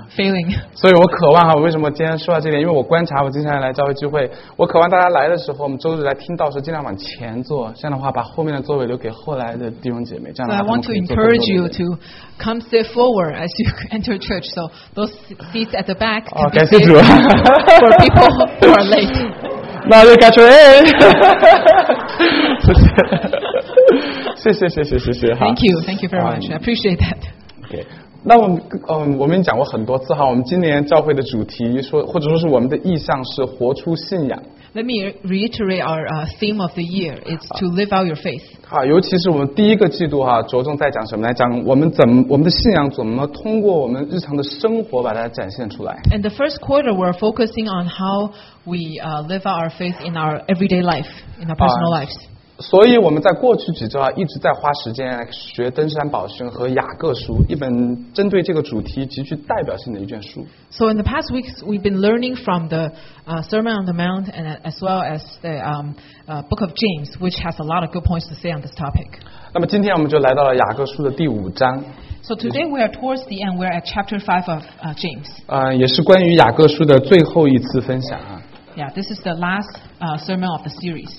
failing. 所以我渴望我为什么今天说到这点？因为我观察我经常来教会聚会，我渴望大家来的时候，我们周日来听到时尽量往前坐，这样的话把后面的座位留给后来的弟兄姐妹。这样的 So 话 I want to encourage you to come sit forward as you enter church. So those seats at the back can be 感谢 saved 主。 for people who are late. 那就感谢，谢谢。 Thank you very much. I appreciate that. OK， 那我们讲过很多次哈，我们今年教会的主题说，或者说是我们的意向是活出信仰。 Let me reiterate our theme of the year. It's to live out your faith. 好，尤其是我们第一个季度哈，着重在讲什么？来讲我们的信仰怎么通过我们日常的生活把它展现出来。 In the first quarter, we're focusing on how we live out our faith in our everyday life, in our personal lives. 所以我们在过去几周一直在花时间来学登山宝训和雅各书，一本针对这个主题极具代表性的一卷书。 So in the past weeks, we've been learning from the Sermon on the Mount and as well as the Book of James, which has a lot of good points to say on this topic. 那么今天我们就来到了雅各书的第5章。 So today we are towards the end. We're at chapter 5 of James. 也是关于雅各书的最后一次分享啊。 Yeah, this is the last sermon of the series.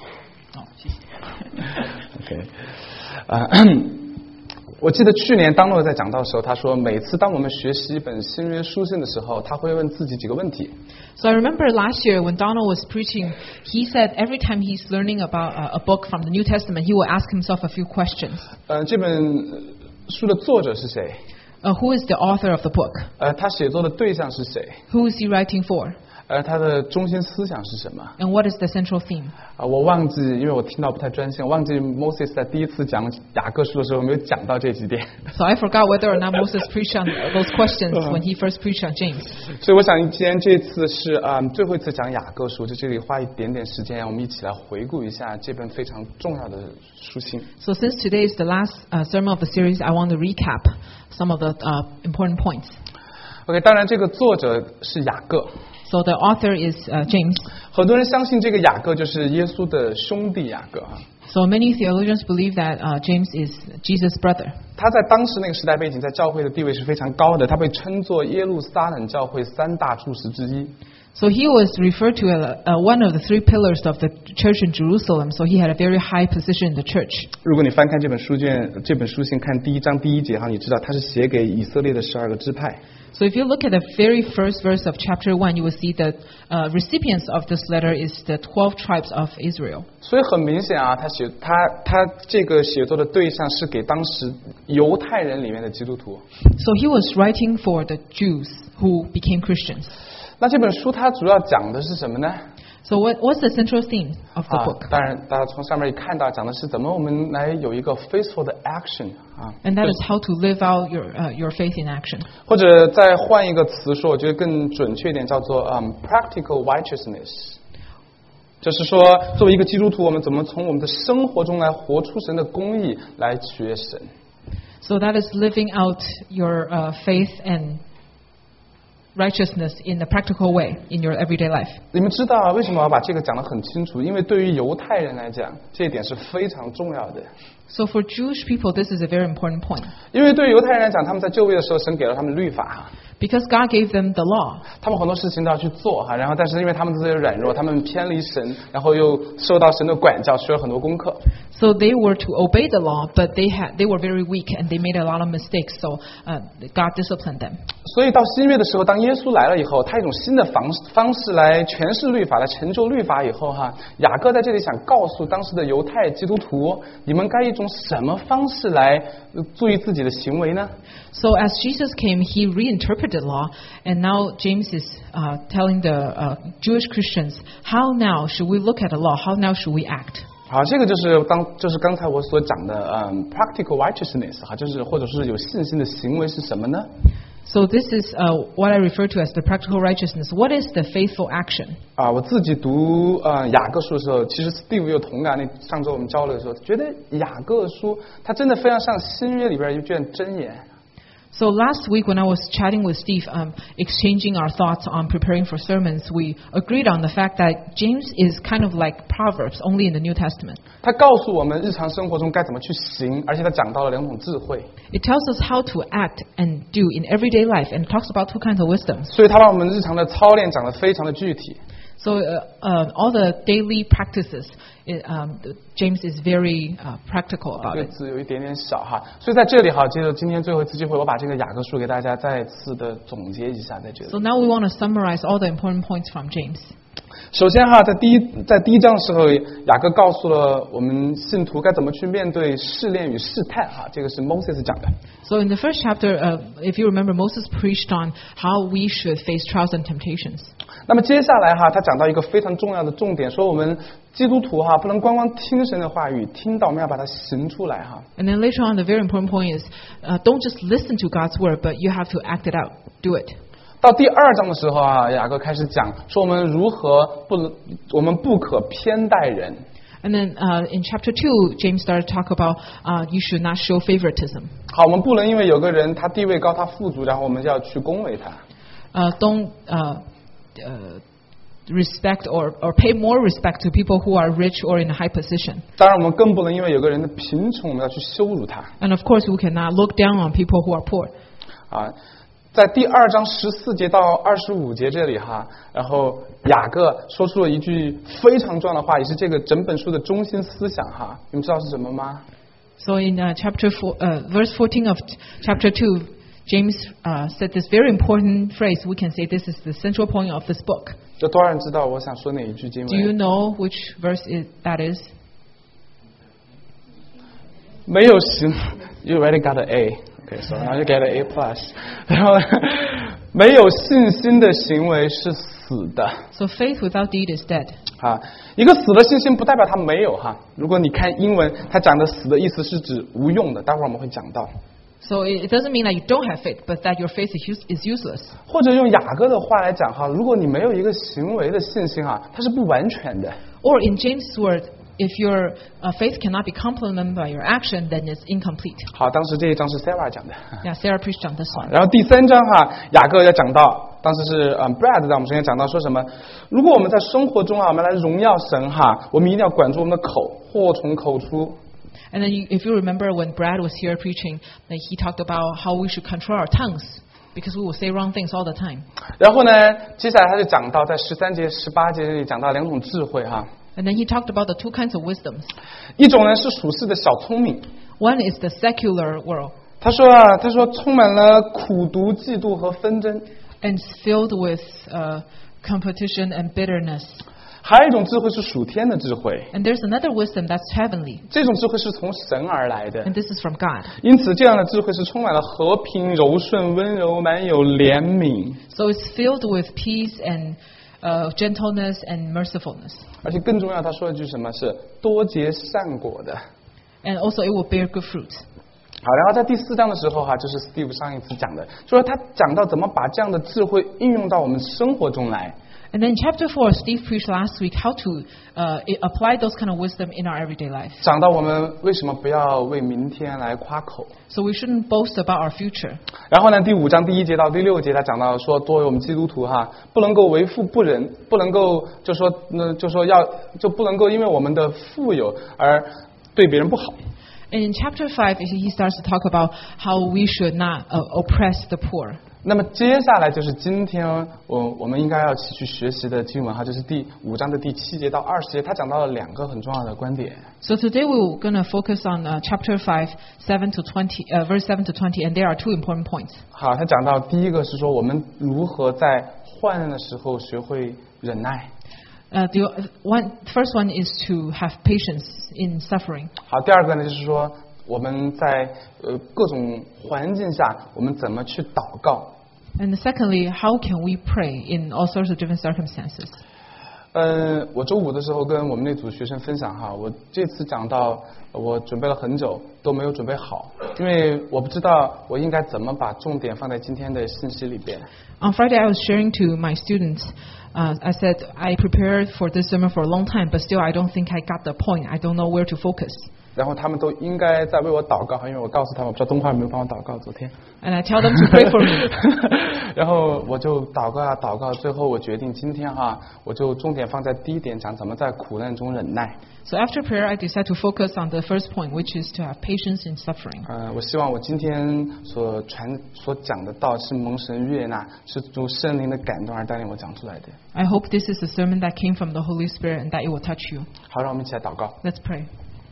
OK， 我记得去年当诺在讲到的时候，他说每次当我们学习一本新约书信的时候，他会问自己几个问题。 So I remember last year when Donald was preaching, he said every time he's learning about a book from the New Testament, he will ask himself a few questions. 这本书的作者是谁 ？Who is the author of the book? 他写作的对象是谁？ Who is he writing for? 他的中心思想是什么？ And what is the central theme? 我忘记，因为我听到不太专心，我忘记 Moses 在第一次讲雅各书的时候没有讲到这几点。 So I forgot whether or not Moses preached on those questions when he first preached on James. 所以我想，既然这次是最后一次讲雅各书，在这里花一点点时间，让我们一起来回顾一下这本非常重要的书信。 So since today is the last sermon of the series, I want to recap some of the important points. OK， 当然这个作者是雅各。 So the author is James. 很多人相信这个雅各就是耶稣的兄弟雅各啊。 So many theologians believe that James is Jesus' brother. 他在当时那个时代背景，在教会的地位是非常高的，他被称作耶路撒冷教会3大柱石之一。 So he was referred to as one of the 3 pillars of the church in Jerusalem. So he had a very high position in the church. 如果你翻看这本书信，看第1章第1节哈，你知道他是写给以色列的12个支派。 So if you look at the very first verse of chapter 1, you will see that recipients of this letter is the 12 tribes of Israel. 所以很明显啊，他这个写作的对象是给当时犹太人里面的基督徒。 So he was writing for the Jews who became Christians. 那这本书它主要讲的是什么呢？ So what's the central theme of the book? 当然，大家从上面一看到，讲的是怎么我们来有一个 faithful 的 action 啊。 And that is how to live out your faith in action. 或者再换一个词说，我觉得更准确一点，叫做practical righteousness。就是说，作为一个基督徒，我们怎么从我们的生活中来活出神的公义，来取悦神。 So that is living out your faith and righteousness in a practical way in your everyday life. 你们知道为什么我要把这个讲得很清楚？因为对于犹太人来讲，这一点是非常重要的。 So for Jewish people, this is a very important point. 因为对于犹太人来讲，他们在就位的时候，神给了他们律法。 Because God gave them the law. 他们很多事情都要去做哈，然后但是因为他们自己的软弱，他们偏离神，然后又受到神的管教，学了很多功课。 So they were to obey the law, but they were very weak and they made a lot of mistakes. So God disciplined them. 所以到新约的时候，当耶稣来了以后，他一种新的方式来诠释律法，来成就律法以后哈，雅各在这里想告诉当时的犹太基督徒，你们该一种什么方式来注意自己的行为呢？ So as Jesus came, he reinterpreted the law, and now James is telling the Jewish Christians, how now should we look at the law? How now should we act? 好，这个就是刚才我所讲的practical righteousness 哈，就是或者是有信心的行为是什么呢？ So this is what I refer to as the practical righteousness. What is the faithful action? 我自己读雅各书的时候，其实 Steve 有同感。上周我们交流的时候，觉得雅各书它真的非常像新约里边一卷箴言。 So last week when I was chatting with Steve, exchanging our thoughts on preparing for sermons, we agreed on the fact that James is kind of like Proverbs, only in the New Testament. 他告诉我们日常生活中该怎么去行，而且他讲到了2种智慧。 It tells us how to act and do in everyday life, and talks about 2 kinds of wisdom. 所以他把我们日常的操练讲得非常的具体。 So all the daily practices, James is very practical about 这 it. 字有一点点小哈，所以在这里哈，接着今天最后一次机会，我把这个雅各书给大家再次的总结一下，在这里。 So now we want to summarize all the important points from James. 首先哈，在第一章的时候，雅各告诉了我们信徒该怎么去面对试炼与试探哈，这个是 Moses 讲的。 So in the first chapter, if you remember, Moses preached on how we should face trials and temptations. 那么接下来哈，他讲到一个非常重要的重点，说我们基督徒哈，不能光光听神的话语，听到我们要把它行出来哈。 And then later on, the very important point is, don't just listen to God's word, but you have to act it out, do it. 到第2章的时候啊，雅各开始讲说我们如何我们不可偏待人。 And then in chapter 2, James started to talk about you should not show favoritism. 好，我们不能因为有个人他地位高，他富足，然后我们就要去恭维他。 Don't respect or pay more respect to people who are rich or in a high position. 当然，我们更不能因为有个人的贫穷，我们要去羞辱他。 And of course, we cannot look down on people who are poor. 啊，在第2章14节到25节这里哈，然后雅各说出了一句非常重要的话，也是这个整本书的中心思想哈。你们知道是什么吗？ So in verse 14 of chapter 2, James said this very important phrase. We can say this is the central point of this book. 有多少人知道我想说哪一句经 Do you 文？ know which verse that is? 没有行 ，You already got an A. Okay, so now you get an A plus. 然后没有信心的行为是死的。 So faith without deed is dead. 啊，一个死的信心不代表它没有哈。如果你看英文，它讲的死的意思是指无用的，待会儿我们会讲到。 So it doesn't mean that you don't have faith, but that your faith is useless. 或者用雅各的话来讲哈，如果你没有一个行为的信心啊，它是不完全的。 Or in James' word, if your faith cannot be complemented by your action, then it's incomplete. 好，当时这一章是 Sarah 讲的。 Yeah, Sarah preached on this one. 然后第3章哈，雅各要讲到，当时是Brad 在我们身边讲到说什么？如果我们在生活中啊，我们来荣耀神哈，我们一定要管住我们的口，祸从口出。 And then if you remember when Brad was here preaching, that he talked about how we should control our tongues because we will say wrong things all the time. 然后呢，接下来他就讲到在13节、18节这里讲到2种智慧哈。 And then he talked about the 2 kinds of wisdoms. 一种呢是属世的小聪明， One is the secular world, 他说充满了苦毒、嫉妒和纷争。 and it's filled with competition and bitterness. 还有一种智慧是属天的智慧， And there's another wisdom that's heavenly, 这种智慧是从神而来的。 and this is from God. 因此，这样的智慧是充满了和平、柔顺、温柔、满有怜悯， So it's filled with peace and gentleness and mercifulness. 而且更重要，他说了一句什么是多结善果的。 And also it will bear good fruit. 好，然后在第4章的时候哈，就是 Steve 上一次讲的，就是他讲到怎么把这样的智慧应用到我们生活中来。 And then in chapter 4, Steve preached last week how to apply those kind of wisdom in our everyday life. 讲到我们为什么不要为明天来夸口。 So we shouldn't boast about our future. 然后呢，第5章第1节到第6节，他讲到说，作为我们基督徒哈，不能够为富不仁，不能够就不能够因为我们的富有而对别人不好。 And in chapter 5, he starts to talk about how we should not oppress the poor. 那么接下来就是今天我们应该要去学习的经文哈，就是第5章的第7节到20节，他讲到了2个很重要的观点。 So today we're going to focus on chapter 5, 7 to 20, verse 7 to 20, and there are 2 important points. 好，他讲到第一个是说我们如何在患难的时候学会忍耐。 First one is to have patience in suffering. 好，第二个呢就是说我们在各种环境下我们怎么去祷告。 And secondly, how can we pray in all sorts of different circumstances? 我周5的时候跟我们那组学生分享哈，我这次讲到我准备了很久都没有准备好，因为我不知道我应该怎么把重点放在今天的信息里边。 On Friday, I was sharing to my students. I said I prepared for this sermon for a long time, but still I don't think I got the point. I don't know where to focus. 然后他们都应该在为我祷告，因为我告诉他们，我不知道东华有没有帮我祷告，昨天。 And I tell them to pray for me. 然后我就祷告啊祷告，最后我决定今天我就重点放在第一点，讲怎么在苦难中忍耐。 So after prayer, I decide to focus on the first point, which is to have patience in suffering. 我希望我今天所讲的道是蒙神悦纳，是主圣灵的感动而带领我讲出来的。 I hope this is a sermon that came from the Holy Spirit and that it will touch you. 好，让我们一起来祷告。 Let's pray.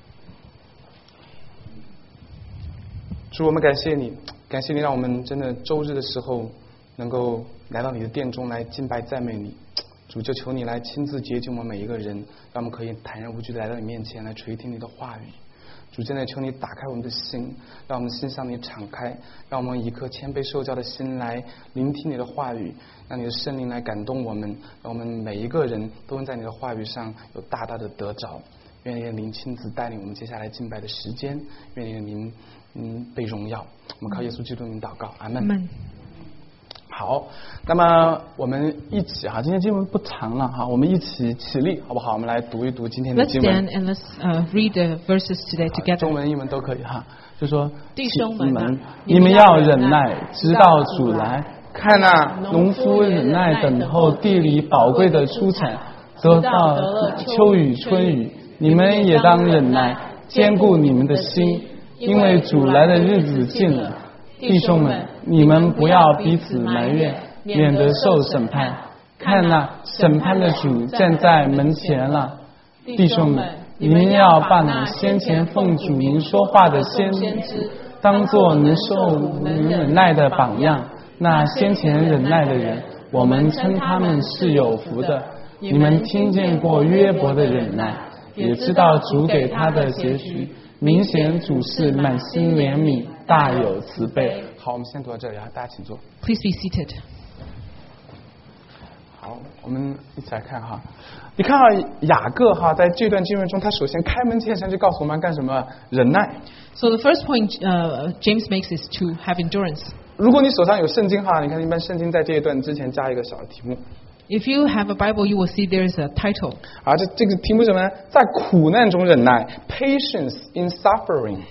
主，我们感谢你，感谢你让我们真的周日的时候能够来到你的殿中来敬拜赞美你。主，就求你来亲自接近我们每一个人，让我们可以坦然无惧的来到你面前来垂听你的话语。主，真的求你打开我们的心，让我们心向你敞开，让我们以一颗谦卑受教的心来聆听你的话语，让你的圣灵来感动我们，让我们每一个人都能在你的话语上有大大的得着。愿你的灵亲自带领我们接下来敬拜的时间，愿你的灵被荣耀。我们靠耶稣基督的名祷告，阿们。好，那么我们一起今天经文不长了我们一起起立好不好？我们来读一读今天的经文。 Let's stand and let's read the verses today together. 中文、英文都可以就说弟兄们， 你们要忍耐，直到主来。看农夫忍耐等候地里宝贵的出产，得到秋雨春雨。你们也当忍耐，坚固你们的心，因为主来的日子近了。弟兄们，你们不要彼此埋怨，免得受审判。看审判的主站在门前了。弟兄们，你们要把那先前奉主名说话的先知当作能受忍耐的榜样。那先前忍耐的人，我们称他们是有福的。你们听见过约伯的忍耐，也知道主给他的结局。明显主是满心怜悯，大有慈悲。好，我们先读到这里大家请坐。 Please be seated. 好，我们一起来看你看雅各在这段经文中，他首先开门见山就告诉我们干什么？忍耐。 So the first point James makes is to have endurance. 如果你手上有圣经你看一般圣经在这一段之前加一个小的题目。 If you have a Bible, you will see there's a title. 这个题目是什么呢？在苦难中忍耐 ，Patience in suffering.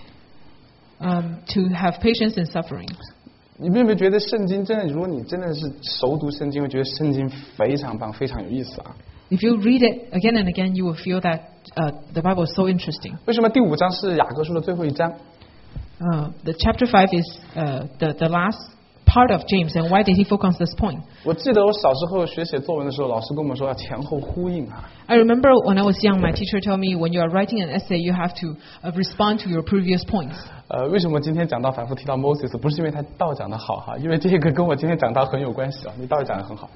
To have patience in suffering. 你有没有觉得圣经真的？如果你真的是熟读圣经，会觉得圣经非常棒，非常有意思 If you read it again and again, you will feel that the Bible is so interesting. 为什么第5章是雅各书的最后一章 ？The chapter 5 is the last part of James, and why did he focus on this point? 我记得我小时候学写作文的时候，老师跟我们说要前后呼应 I remember when I was young, my teacher told me when you are writing an essay, you have to respond to your previous points. 为什么今天讲到反复提到 Moses？ 不是因为他道讲得好因为这个跟我今天讲到很有关系你道讲得很好。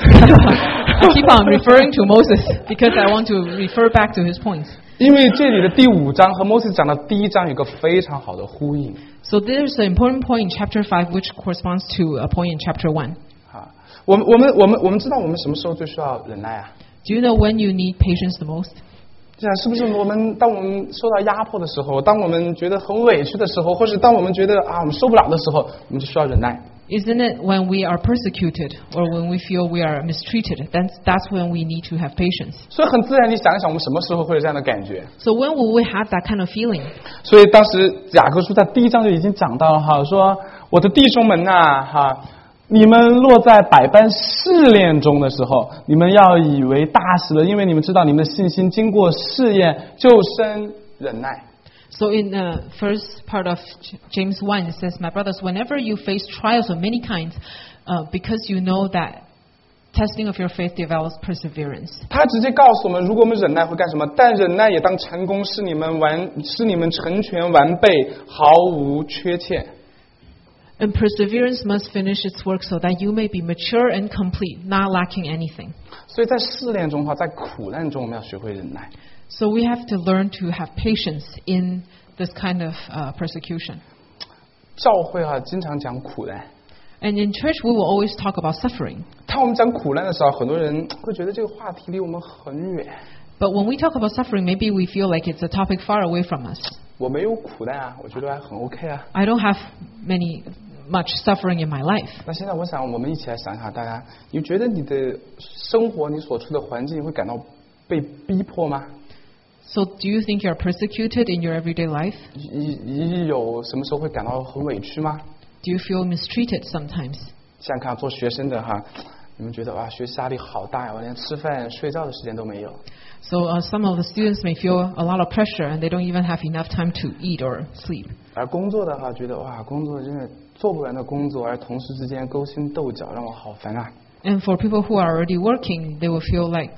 I keep on referring to Moses because I want to refer back to his points. 因为这里的第5章和 Moses 讲的第1章有个非常好的呼应。 So there's an important point in chapter 5 which corresponds to a point in chapter 1. 我们知道我们什么时候最需要忍耐 Do you know when you need patience the most? 是不是当我们受到压迫的时候，当我们觉得很委屈的时候，或是当我们觉得我们受不了的时候，我们就需要忍耐。 Isn't it when we are persecuted or when we feel we are mistreated? That's when we need to have patience. 所以很自然，你想一想，我们什么时候会有这样的感觉 So when will we have that kind of feeling? 所以当时雅各书在第1章就已经讲到了说我的弟兄们你们落在百般试炼中的时候，你们要以为大事了，因为你们知道你们的信心经过试验，就生忍耐。 So in the first part of James 1, it says, My brothers, whenever you face trials of many kinds, because you know that testing of your faith develops perseverance. 他直接告诉我们，如果我们忍耐会干什么？但忍耐也当成功，使你们成全完备，毫无缺欠。 And perseverance must finish its work so that you may be mature and complete, not lacking anything. 所以在试炼中在苦难中，我们要学会忍耐。 So we have to learn to have patience in this kind of persecution. 教会经常讲苦难。 And in church, we will always talk about suffering. 当我们讲苦难的时候，很多人会觉得这个话题离我们很远。 But when we talk about suffering, maybe we feel like it's a topic far away from us. 我没有苦难我觉得还很 OK I don't have much suffering in my life. 那现在我想我们一起来想想，大家，你觉得你的生活，你所处的环境会感到被逼迫吗 So do you think you're persecuted in your everyday life? 你有什么时候会感到很委屈吗？ Do you feel mistreated sometimes? 想想看，做学生的哈，你们觉得哇，学习压力好大呀，我连吃饭睡觉的时间都没有。 So some of the students may feel a lot of pressure and they don't even have enough time to eat or sleep. 而工作的话，觉得哇，工作真的做不完的工作，而同事之间勾心斗角，让我好烦啊。 And for people who are already working, they will feel like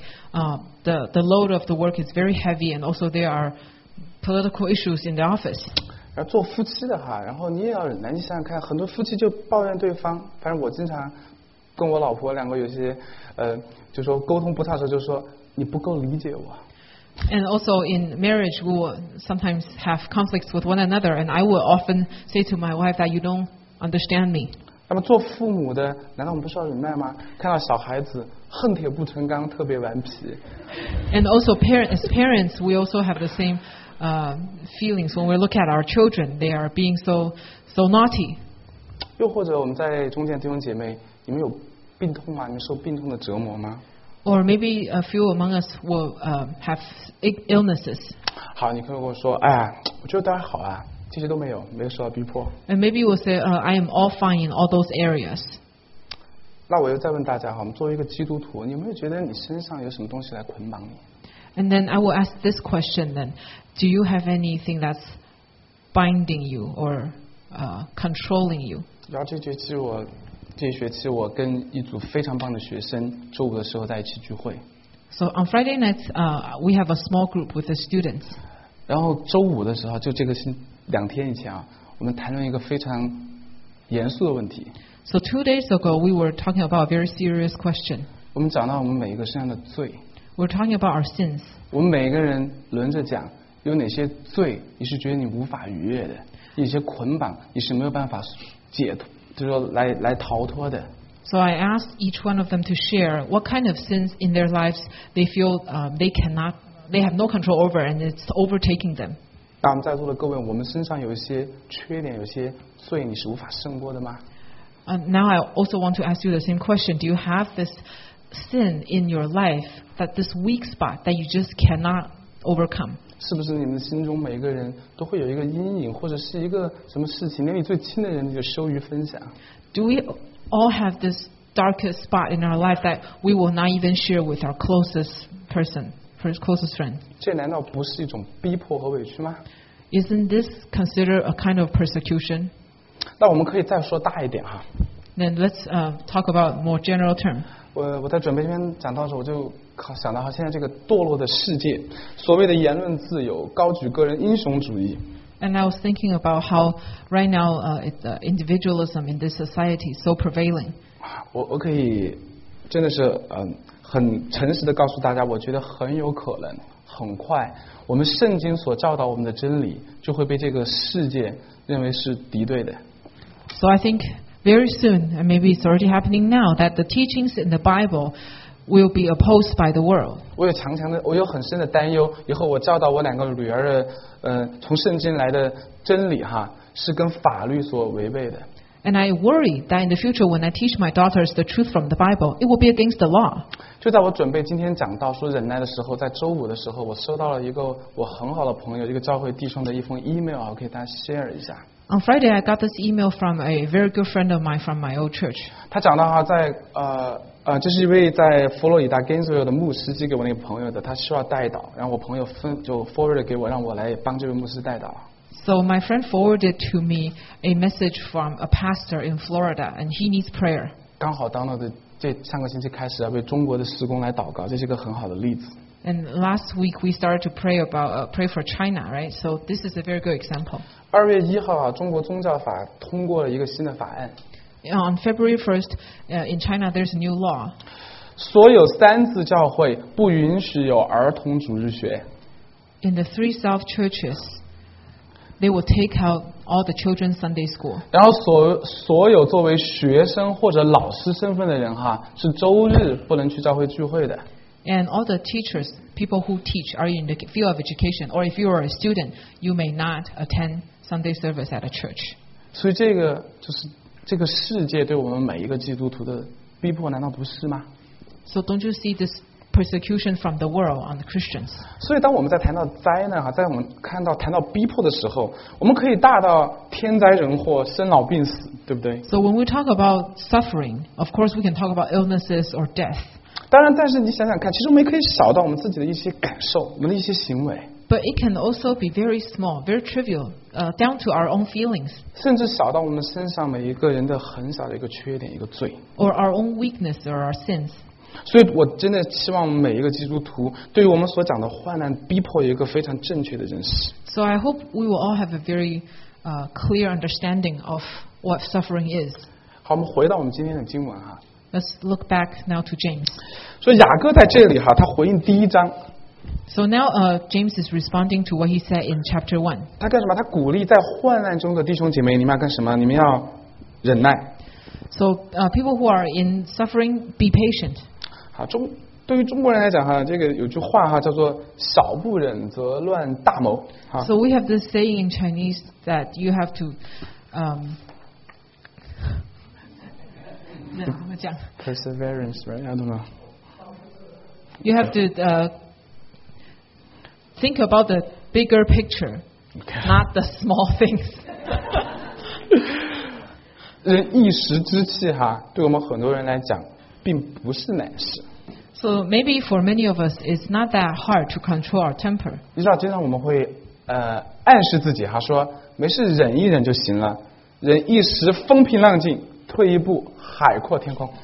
the load of the work is very heavy, and also there are political issues in the office. 而做夫妻的哈，然后你也要忍耐。你想想看，很多夫妻就抱怨对方，反正我经常跟我老婆两个有些就说沟通不畅的时候，就说你不够理解我。 And also in marriage, we will sometimes have conflicts with one another, and I will often say to my wife that you don't understand me. 那么做父母的，难道我们不需要忍耐吗？看到小孩子恨铁不成钢，特别顽皮。 And also, as parents, we also have the same feelings when we look at our children. They are being so naughty. 又或者我们在中间弟兄姐妹，你们有病痛吗？你们受病痛的折磨吗？ Or maybe a few among us will have illnesses. 好，你可以跟我说，哎呀，我觉得当然好啊，这些都没有，没有受到逼迫。 And maybe we'll say, I am all fine in all those areas. 那我又再问大家哈，我们作为一个基督徒，你有没有觉得你身上有什么东西来捆绑你？ And then I will ask this question then. Do you have anything that's binding you or controlling you? 然后这学期我跟一组非常棒的学生，周五的时候在一起聚会。 So on Friday nights, we have a small group with the students. 然后周五的时候，就这个2天以前啊，我们谈论一个非常严肃的问题。 So 2 days ago, we were talking about a very serious question. 我们讲到我们每一个身上的罪， We're talking about our sins. 我们每一个人轮着讲，有哪些罪你是觉得你无法逾越的，有些捆绑你是没有办法解脱，就是说来逃脱的。 So I asked each one of them to share what kind of sins in their lives they feel they have no control over, and it's overtaking them. 那我们在座的各位，我们身上有一些缺点，有些罪你是无法胜过的吗？ Now I also want to ask you the same question. Do you have this sin in your life, that this weak spot that you just cannot overcome? 是不是你们心中每一个人都会有一个阴影，或者是一个什么事情，连你最亲的人你就羞于分享？ Do we all have this darkest spot in our life that we will not even share with our closest person, closest friend? 这难道不是一种逼迫和委屈吗？ Isn't this considered a kind of persecution? 那我们可以再说大一点哈。 Then let's talk about more general term. 我在准备这篇讲道的时候，我就想到现在这个堕落的世界，所谓的言论自由，高举个人英雄主义。 And I was thinking about how right now individualism in this society is so prevailing. 我可以真的是很诚实的告诉大家，我觉得很有可能很快，我们圣经所教导我们的真理就会被这个世界认为是敌对的。 So I think very soon, and maybe it's already happening now, that the teachings in the Bible will be opposed by the world. 我有很深的担忧，以后我教导我2个女儿的从圣经来的真理哈，是跟法律所违背的。 And I worry that in the future, when I teach my daughters the truth from the Bible, it will be against the law. 就在我准备今天讲到说忍耐的时候，在周五的时候，我收到了一个我很好的朋友，一个教会弟兄的一封 email 啊，我可以大家 share 一下。 On Friday, I got this email from a very good friend of mine from my old church. 他讲到哈，在这是一位在佛罗里达 Gainesville 的牧师寄给我那个朋友的，他需要代祷，然后我朋友就 forward 给我，让我来帮这位牧师代祷。 So my friend forwarded to me a message from a pastor in Florida, and he needs prayer. 刚好当了的上个星期开始为中国的施工来祷告，这是一个很好的例子。 And last week we started to pray for China, right? So this is a very good example. 2月1号啊，中国宗教法通过了一个新的法案。 On February 1st, in China, there's a new law. 所有三自教会不允许有儿童主日学。 In the 3 South churches, they will take out all the children's Sunday school. 然后所有作为学生或者老师身份的人哈，是周日不能去教会聚会的。 And all the teachers, people who teach, are in the field of education, or if you are a student, you may not attend Sunday service at a church. 所以这个就是这个世界对我们每一个基督徒的逼迫，难道不是吗？ So don't you see this persecution from the world on the Christians. 所以当我们在谈到灾难在我们谈到逼迫的时候，我们可以大到天灾人祸、生老病死，对不对？ So when we talk about suffering, of course we can talk about illnesses or death. 当然，但是你想想看，其实我们也可以小到我们自己的一些感受，我们的一些行为， But it can also be very small, very trivial, down to our own feelings 甚至小到我们身上每一个人的很小的一个缺点、一个罪。 or our own weakness or our sins. 所以我真的希望每一个基督徒对于我们所讲的患难逼迫有一个非常正确的认识。 So I hope we will all have a very clear understanding of what suffering is. 好，我们回到我们今天的经文 Let's look back now to James. 所以雅各在这里他回应第一章， So now James is responding to what he said in chapter 1. 他干什么？他鼓励在患难中的弟兄姐妹，你们要干什么？你们要忍耐。 So people who are in suffering, be patient. 好，对于中国人来讲这个有句话叫做“小不忍则乱大谋”。 So we have this saying in Chinese that you have to perseverance, right? I don't know. You have to think about the bigger picture, not the small things. 人一时之气对我们很多人来讲并不是难事。 So maybe for many of us, it's not that hard to control our temper. 你知道，经常我们会暗示自己说没事忍一忍就行了，忍一时风平浪静，退一步海阔天空。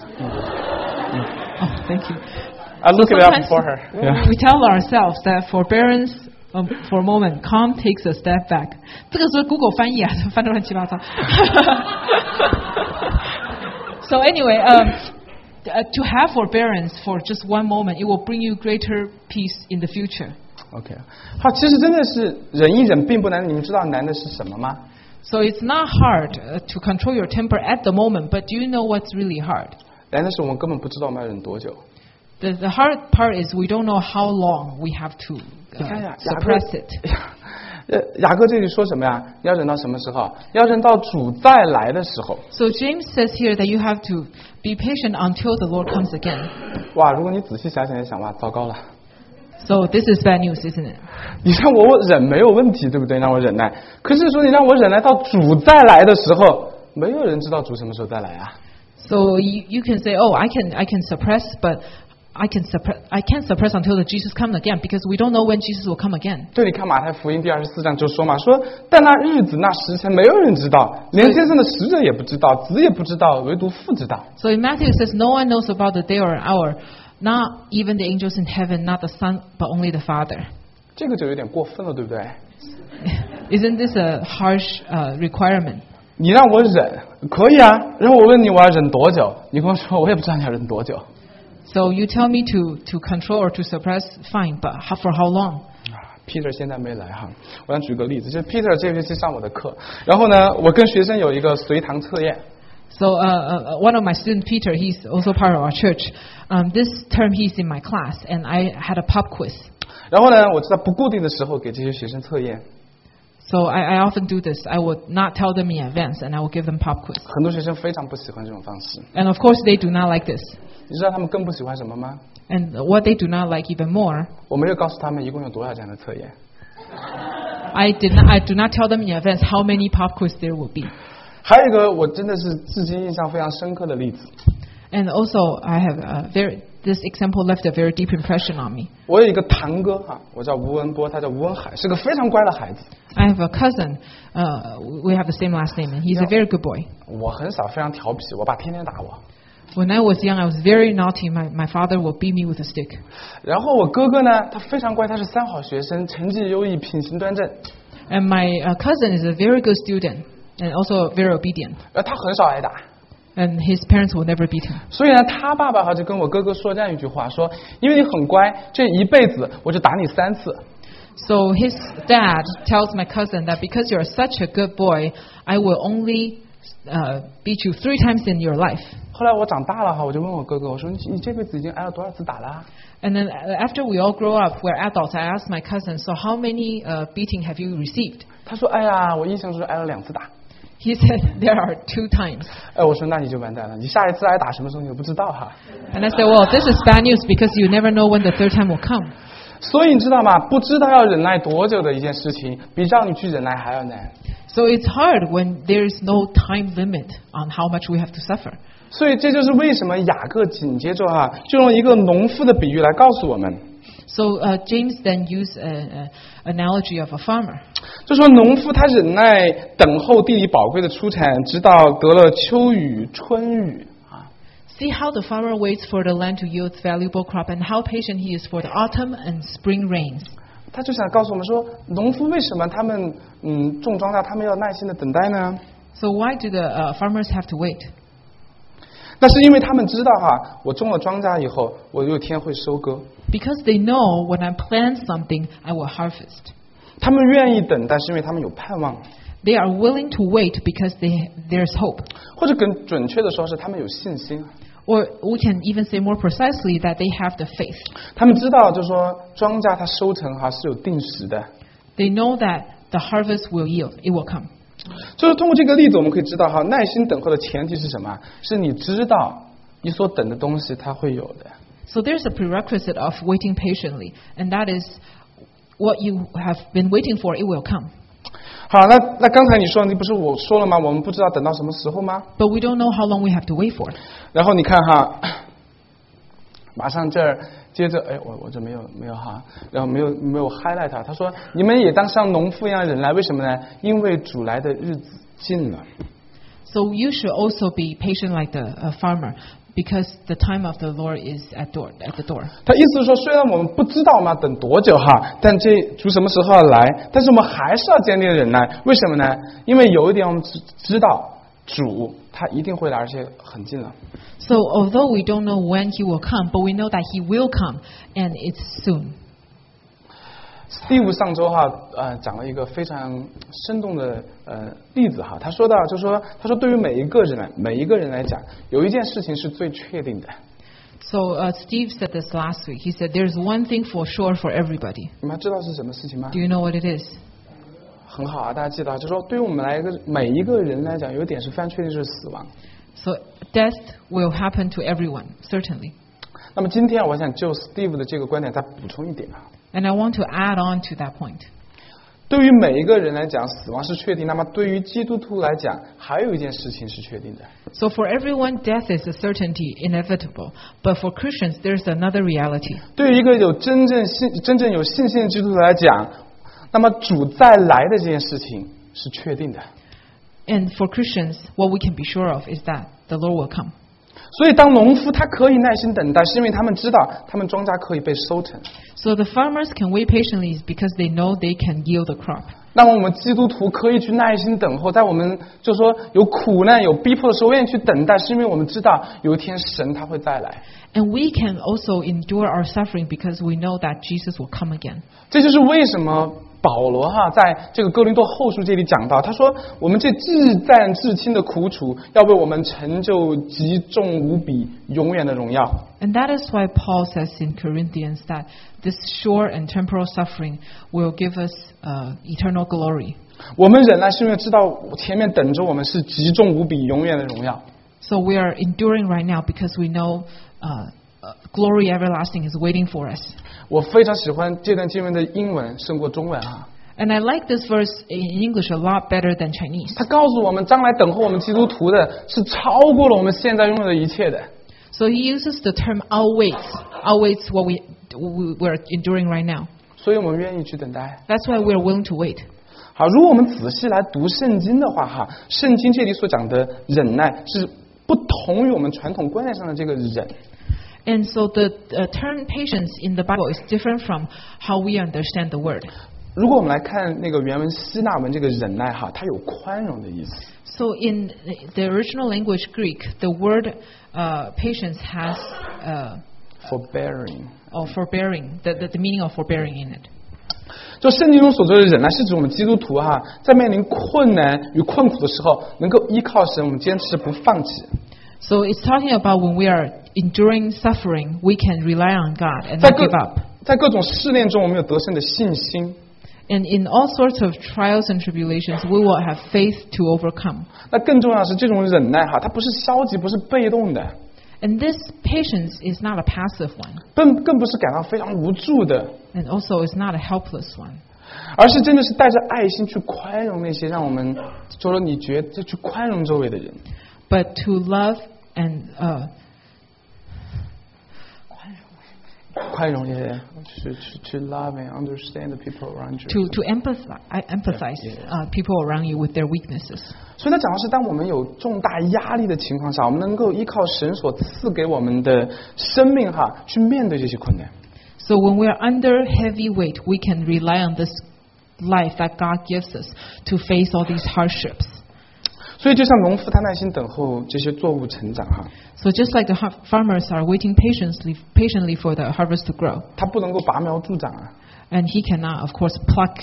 Oh, thank you. I look it up Sometimes for her. Yeah. we tell ourselves that forbearance for a moment, calm takes a step back. 这个是 Google 翻译翻得乱七八糟。So anyway, to have forbearance for just one moment, it will bring you greater peace in the future. OK， 好，其实真的是忍一忍并不难，你们知道难的是什么吗？ So it's not hard to control your temper at the moment, but do you know what's really hard? 难的是我们根本不知道我们要忍多久。 The hard part is we don't know how long we have to 你看 suppress it. 雅各这里说什么呀？要忍到什么时候？要忍到主再来的时候。 So James says here that you have to be patient until the Lord comes again. 哇，如果你仔细想想一想，哇，糟糕了。 So this is bad news, isn't it? 你让我忍没有问题，对不对？让我忍耐。可是说你让我忍耐到主再来的时候，没有人知道主什么时候再来啊。 So you can say, oh, I can suppress, but I can't suppress until the Jesus comes again, because we don't know when Jesus will come again. 对，你看马太福音第24章就说嘛，说但那日子那时辰没有人知道，连天上的使者也不知道，子也不知道，唯独父知道。 So in Matthew it says, no one knows about the day or hour, not even the angels in heaven, not the Son, but only the Father. 这个就有点过分了，对不对？ Isn't this a harsh requirement? 你让我忍可以啊，然后我问你我要忍多久，你跟我说我也不知道你要忍多久。 So you tell me to control or to suppress, fine, but for how long? Peter 现在没来我想举个例子，就是 Peter 这学期上我的课，然后呢，我跟学生有一个随堂测验。 So one of my students, Peter, he's also part of our church. This term he's in my class, and I had a pop quiz. 然后呢，我在不固定的时候给这些学生测验。 So I often do this. I would not tell them in advance, and I will give them pop quiz. 很多学生非常不喜欢这种方式。 And of course, they do not like this. 你知道他们更不喜欢什么吗？ And what they do not like even more, 我没有告诉他们一共有多少这样的测验。 I do not tell them in advance how many pop quiz there will be. 还有一个我真的是至今印象非常深刻的例子。 And also, I have this example left a very deep impression on me. 我有一个堂哥我叫吴文波，他叫吴文海，是个非常乖的孩子。 I have a cousin. We have the same last name, and he's a very good boy. 我很少非常调皮，我爸天天打我。 When I was young, I was very naughty. My father would beat me with a stick. 然后我哥哥呢，他非常乖，他是三好学生，成绩优异，品行端正。 And my cousin is a very good student and also very obedient. 他很少挨打。 And his parents will never beat him. 所以呢，他爸爸就跟我哥哥说这样一句话，说因为你很乖，这一辈子我就打你3次。 So his dad tells my cousin that because you're such a good boy, I will only beat you 3 times in your life. 后来我长大了我就问我哥哥，我说你这辈子已经挨了多少次打了？ And then after we all grow up, we're adults, I asked my cousin, so how many beating have you received? 他说，哎呀，我印象中挨了2次打。 He said there are 2 times. 我说那你就完蛋了，你下一次挨打什么时候你都不知道哈。 And I said, well, this is bad news because you never know when the 3rd time will come. 所以你知道吗？不知道要忍耐多久的一件事情，比让你去忍耐还要难。 So it's hard when there is no time limit on how much we have to suffer. 所以这就是为什么雅各紧接着就用一个农夫的比喻来告诉我们。 So James then used an analogy of a farmer. 就说农夫他忍耐等候地里宝贵的出产，直到得了秋雨春雨。 See how the farmer waits for the land to yield valuable crop and how patient he is for the autumn and spring rains. 他就想告诉我们说，农夫为什么他们种庄稼，他们要耐心的等待呢？ So why do the farmers have to wait? 那是因为他们知道我种了庄稼以后，我有一天会收割。 Because they know when I plant something, I will harvest. 他们愿意等待，是因为他们有盼望。 They are willing to wait because there's hope. 或者更准确的说，是他们有信心。 Or we can even say more precisely that they have the faith. 他们知道，就是说庄稼它收成是有定时的。 They know that the harvest will yield, it will come. 就是通过这个例子，我们可以知道耐心等候的前提是什么？是你知道你所等的东西它会有的。 So there's a prerequisite of waiting patiently, and that is what you have been waiting for, it will come. 好，那刚才你不是我说了吗？我们不知道等到什么时候吗？ But we don't know how long we have to wait for. 然后你看马上这儿接着，我这没有然后没有 highlight 它。他说你们也当像农夫一样忍耐，为什么呢？因为主来的日子近了。 So you should also be patient like the farmer, because the time of the Lord is at the door. 他意思是说，虽然我们不知道等多久但这主什么时候要来，但是我们还是要坚定忍耐。为什么呢？因为有一点我们知道，主他一定会来，而且很近了。 So although we don't know when he will come, but we know that he will come, and it's soon. Steve 上周讲了一个非常生动的例子他说到他说对于每一个人来讲，有一件事情是最确定的。 So Steve said this last week. He said there's one thing for sure for everybody. 你们知道是什么事情吗？ Do you know what it is? 很好大家记得就说对于我们每一个人来讲，有一点是非常确定，就是死亡。 So death will happen to everyone, certainly. 那么今天我想就 Steve 的这个观点再补充一点 And I want to add on to that point. 对于每一个人来讲，死亡是确定。那么对于基督徒来讲，还有一件事情是确定的。 So for everyone, death is a certainty, inevitable. But for Christians, there's another reality. 对于一个有真正有信心的基督徒来讲，那么主再来的这件事情是确定的。 And for Christians, what we can be sure of is that the Lord will come. 所以当农夫他可以耐心等待，是因为他们知道他们庄稼可以被收成。 So the farmers can wait patiently because they know they can yield the crop. 那么我们基督徒可以去耐心等候，在我们就说有苦难有逼迫的时候愿意去等待，是因为我们知道有一天神他会再来。 And we can also endure our suffering because we know that Jesus will come again. 这就是为什么保罗在这个哥林多后书这里讲到，他说我们这至暂至轻的苦楚，要为我们成就极重无比永远的荣耀。 And that is why Paul says in Corinthians that this short and temporal suffering will give us eternal glory. 我们忍耐是因为知道前面等着我们是极重无比永远的荣耀。 So we are enduring right now because we know glory everlasting is waiting for us. 我非常喜欢这段经文的英文胜过中文 And I like this verse in English a lot better than Chinese. 他告诉我们，将来等候我们基督徒的是超过了我们现在拥有的一切的。 So he uses the term outweighs what we're enduring right now. 所以我们愿意去等待。 That's why we're willing to wait. 好，如果我们仔细来读圣经的话圣经这里所讲的忍耐是不同于我们传统观念上的这个忍。 And so the term patience in the Bible is different from how we understand the word. 如果我们来看那个原文希腊文这个忍耐它有宽容的意思。 So in the original language Greek, the word patience has forbearing or forbearing, the meaning of forbearing in it. 就圣经中所说的忍耐，是指我们基督徒在面临困难与困苦的时候，能够依靠神，我们坚持不放弃。 So it's talking about when we are enduring suffering, we can rely on God and not give up. 在各种试炼中，我们有得胜的信心。 And in all sorts of trials and tribulations, we will have faith to overcome. 那更重要的是，这种忍耐哈，它不是消极，不是被动的， And this patience is not a passive one, 更不是感到非常无助的， and also is not a helpless one. 而是真的是带着爱心去宽容那些让我们就说你觉得去宽容周围的人。 But to love and 宽容也去 love and understand the people around you. to empathize people around you with their weaknesses. 所以他讲的是，当我们有重大压力的情况下，我们能够依靠神所赐给我们的生命哈，去面对这些困难。 So when we are under heavy weight, we can rely on this life that God gives us to face all these hardships. 所以就像农夫他耐心等候这些作物成长哈， So just like the farmers are waiting patiently for the harvest to grow, 他不能够拔苗助长啊， and he cannot, of course, pluck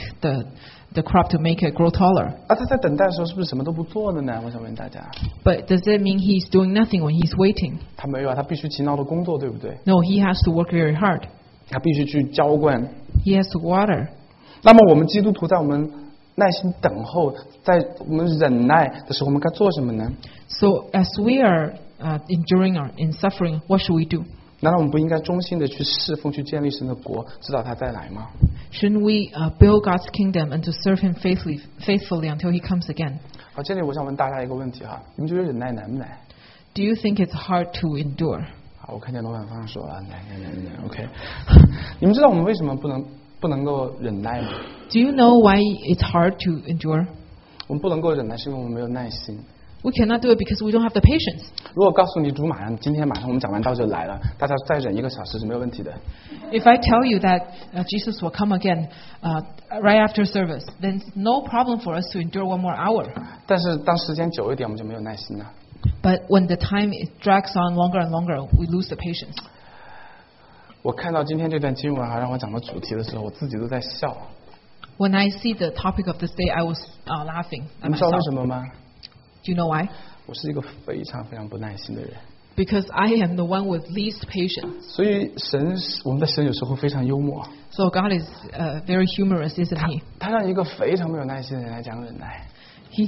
the crop to make it grow taller. 他在等待的时候是不是什么都不做的呢？我想问大家， But does that mean he's doing nothing when he's waiting? 他没有啊，他必须勤劳的工作，对不对？ No, he has to work very hard. 他必须去浇灌。 He has to water. 那么我们基督徒在我们耐心等候，在我们忍耐的时候，我们该做什么呢？ So as we are enduring in suffering, what should we do? 难道我们不应该忠心的去侍奉、去建立神的国，直到他再来吗？ Shouldn't we build God's kingdom and to serve Him faithfully until He comes again? 好，这里我想问大家一个问题哈，你们觉得忍耐难不难？ Do you think it's hard to endure? 好，我看见罗婉芳说啊，难。OK， 你们知道我们为什么不能够忍耐吗？ Do you know why it's hard to endure? 我们不能够忍耐，是因为我们没有耐心。 We cannot do it because we don't have the patience. 如果告诉你主今天马上我们讲完道就来了，大家再忍1个小时是没有问题的。 If I tell you that Jesus will come again right after service, then it's no problem for us to endure 1 more hour. 但是当时间久一点，我们就没有耐心了。 But when the time drags on longer and longer, we lose the patience. 我看到今天这段经文让我讲的主题的时候，我自己都在笑。 When I see the topic of this day, I was laughing 你 at 们知道为 myself. 什么吗？ Do you know why? 我是一个非常非常不耐心的人， Because I am the one with least patience. 所以我们的神有时候非常幽默， So God is very humorous, isn't He? 他让一个非常没有耐心的人来讲忍耐。 He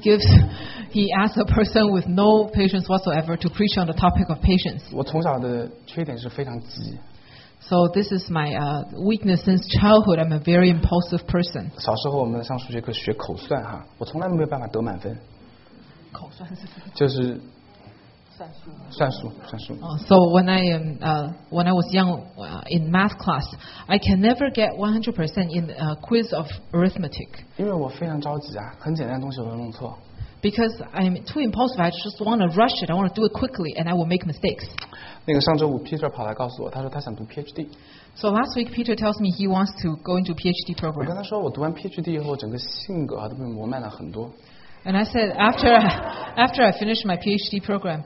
asks a person with no patience whatsoever to preach on the topic of patience. 我从小的缺点是非常急， So this is my weakness since childhood. I'm a very impulsive person. 小时候我们上数学课学口算哈，我从来没有办法得满分，就是算数。 So when I was young in math class, I can never get 100% in a quiz of arithmetic 因为我非常着急啊，很简单的东西我都弄错。 because I'm too impulsive. I just want to rush it. I want to do it quickly, and I will make mistakes. 那个上周五 Peter 跑来告诉我，他说他想读 PhD。 So last week, Peter tells me he wants to go into PhD 我跟 program. 他说，我读完 PhD 以后，整个性格都被磨慢了很多。 And I said, after I finished my PhD program,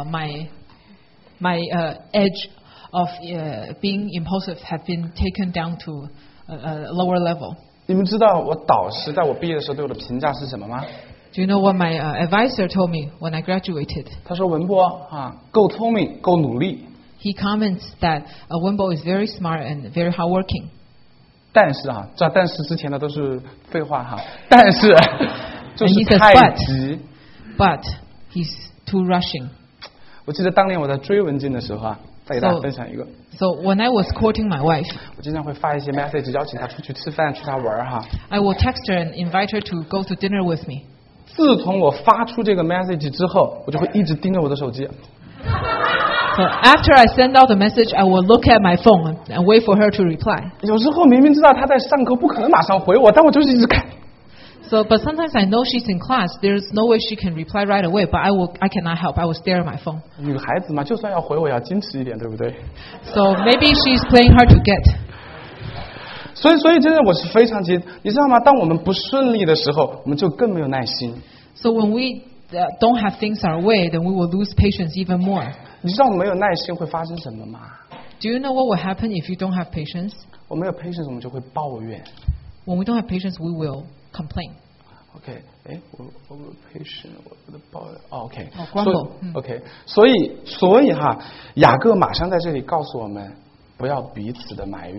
my edge of being impulsive had been taken down to a lower level. 你们知道我导师在我毕业的时候对我的评价是什么吗？ Do you know what my advisor told me when I graduated? 他说文波够聪明，够努力， He comments that Wenbo is very smart and very hardworking. 但是这但是之前的都是废话哈，但是就是 And he says, 太急。 But he's too rushing. 我记得当年我在追文静的时候再给大家分享一个。 So when I was courting my wife, 我经常会发一些 message 邀请她出去吃饭，去她玩 I will text her and invite her to go to dinner with me. 自从我发出这个 message 之后，我就会一直盯着我的手机。 So after I send out the message, I will look at my phone and wait for her to reply. 有时候明明知道她在上课，不可能马上回我，但我就是一直看。 So, but sometimes I know she's in class. There's no way she can reply right away, but I cannot help. I will stare at my phone. 女孩子嘛，就算要回我，也要矜持一点，对不对？ So maybe she's playing hard to get. 所以真的我是非常急，你知道吗？当我们不顺利的时候，我们就更没有耐心。 So when we don't have things our way, then we will lose patience even more. 你知道我们没有耐心会发生什么吗？ Do you know what will happen if you don't have patience? 我没有 patience，我们就会抱怨。 When we don't have patience, we will complain. OK， 我没有 patience，我的抱怨。OK， grumble。 OK， 所以雅各马上在这里告诉我们，不要彼此的埋怨。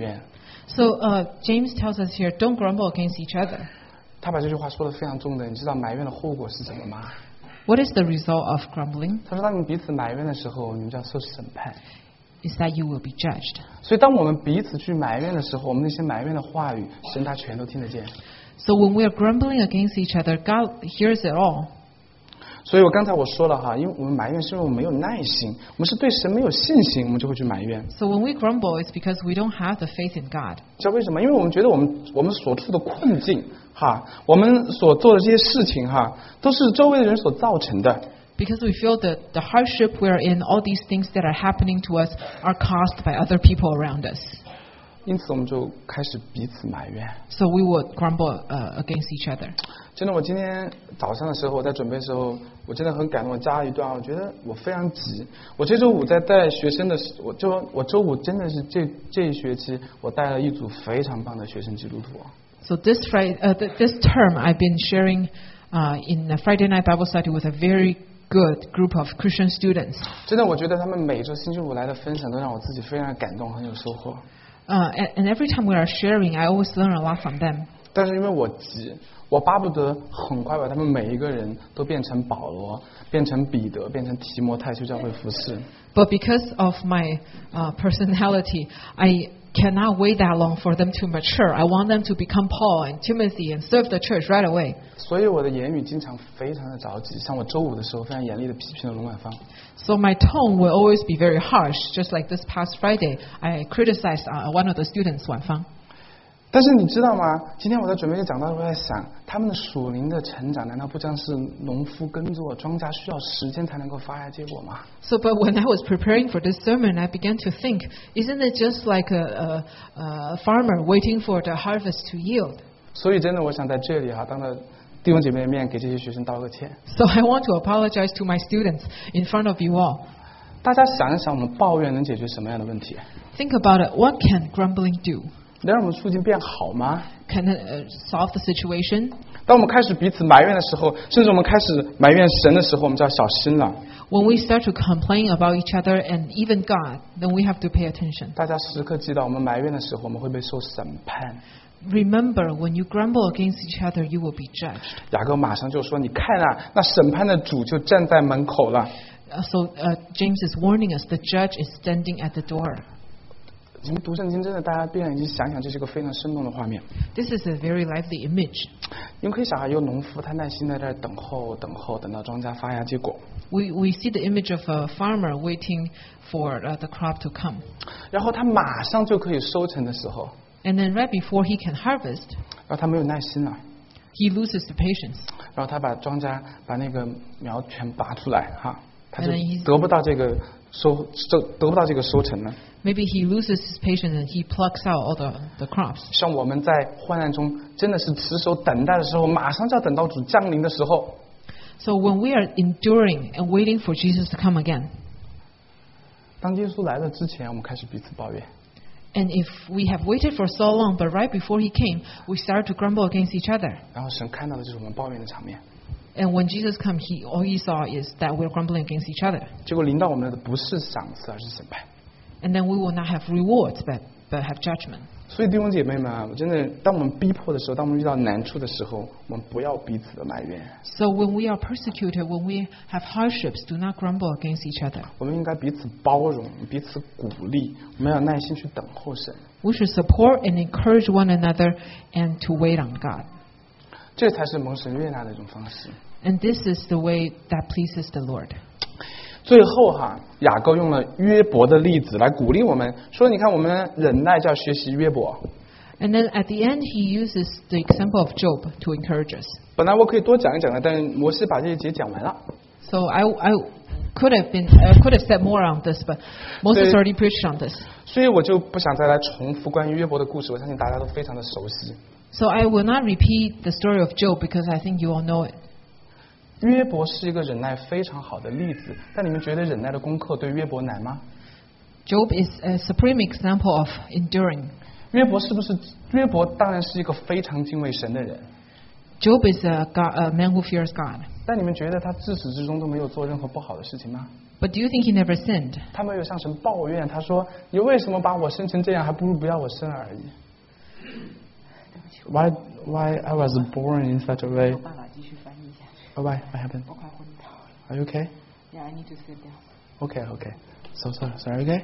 So James tells us here, don't grumble against each other. 他把这句话说的非常重的，你知道埋怨的后果是什么吗？ What is the result of grumbling? 他说，当你们彼此埋怨的时候，你们就要受审判。 Is that you will be judged. 所以，当我们彼此去埋怨的时候，我们那些埋怨的话语，神他全都听得见。 So when we are grumbling against each other, God hears it all. 所以我刚才我说了哈，因为我们埋怨是因为我们没有耐心，我们是对神没有信心，我们就会去埋怨。 So when we grumble, it's because we don't have the faith in God. 知道为什么？因为我们觉得我们所处的困境哈，我们所做的这些事情哈，都是周围的人所造成的。 Because we feel that the hardship we're in, all these things that are happening to us are caused by other people around us. 因此，我们就开始彼此埋怨。 So we would grumble against each other. 真的，我今天早上的时候，我在准备的时候，我真的很感动。我加了一段，我觉得我非常急。我这周五在带学生的时候，我周五真的是这一学期，我带了一组非常棒的学生基督徒。 So this term, I've been sharing in a Friday night Bible study with a very good group of Christian students. 真的，我觉得他们每周星期五来的分享都让我自己非常感动，很有收获。 And every time we are sharing, I always learn a lot from them. 但是因为我急，我巴不得很快把他们每一个人都变成保罗，变成彼得，变成提摩太，去教会服侍。 But because of my personality, I cannot wait that long for them to mature. I want them to become Paul and Timothy and serve the church right away. 所以我的言语经常非常的着急，像我周五的时候非常严厉的批评了龙婉芳。 So my tone will always be very harsh, just like this past Friday, I criticized one of the students, Wan Fang. 但是你知道吗？今天我在准备这讲道的时候在想，他们的属灵的成长，难道不将是农夫耕作，庄稼需要时间才能够发芽结果吗？ So, but when I was preparing for this sermon, I began to think, isn't it just like a farmer waiting for the harvest to yield? 所以真的，我想在这里哈，当着弟兄姐妹的面，给这些学生道个歉。 So I want to apologize to my students in front of you all. 大家想一想，我们抱怨能解决什么样的问题？ Think about it. What can grumbling do? 能让我们处境变好吗？ Can it solve the situation? 当我们开始彼此埋怨的时候，甚至我们开始埋怨神的时候，我们就要小心了。 When we start to complain about each other and even God, then we have to pay attention. 大家时刻记得，我们埋怨的时候，我们会被受审判。 Remember, when you grumble against each other, you will be judged. 雅各马上就说：“你看啊，那审判的主就站在门口了。” So James is warning us, the judge is standing at the door. 你们读圣经真的，大家闭上眼睛想想，这是个非常生动的画面。 This is a very lively image. 你们可以想象，一个农夫他耐心在这儿等候，等到庄稼发芽结果。 We see the image of a farmer waiting for the crop to come. 然后他马上就可以收成的时候， And then right before he can harvest, 然后他没有耐心了， he loses the patience. 然后他把庄稼把那个苗全拔出来哈，他就 And then he's- 得不到这个收成了。 Maybe he loses his patience and he plucks out all the crops. 像我们在患难中真的是持守等待的时候，马上就要等到主降临的时候。 So when we are enduring and waiting for Jesus to come again, 当耶稣来了之前，我们开始彼此抱怨。 and if we have waited for so long, but right before he came, we start to grumble against each other. 然后神看到的就是我们抱怨的场面， And when Jesus comes, all he saw is that we're grumbling against each other. 结果临到我们的不是赏赐，而是审判。 And then we will not have rewards, but have judgment. 所以弟兄姐妹们，我真的，当我们逼迫的时候，当我们遇到难处的时候，我们不要彼此的埋怨， So when we are persecuted, when we have hardships, do not grumble against each other. 我们应该彼此包容，彼此鼓励，我们要耐心去等候神。 We should support and encourage one another and to wait on God. 这才是蒙神悦纳的一种方式。 And this is the way that pleases the Lord. 最后哈，雅各用了约伯的例子来鼓励我们，说：“你看，我们忍耐就要学习约伯。” And then at the end, he uses the example of Job to encourage us. 本来我可以多讲一讲的，但摩西把这一节讲完了。 So I could have said more on this, but Moses already preached on this. 所以我就不想再来重复关于约伯的故事，我相信大家都非常的熟悉。 So I will not repeat the story of Job because I think you all know it. 约伯是一个忍耐非常好的例子，但你们觉得忍耐的功课对约伯难吗？ Job is a supreme example of enduring. 约伯是不是？约伯当然是一个非常敬畏神的人， Job is a man who fears God. 但你们觉得他自始至终都没有做任何不好的事情吗？ But do you think he never sinned? 他没有向神抱怨，他说：“你为什么把我生成这样，还不如不要我生而已。” Why I was born in such a way? 没有办法继续翻译下去。 Oh, why? What happened? 我快昏倒了。 Are you okay? Yeah, I need to sit down. Okay, okay. So sorry. Okay.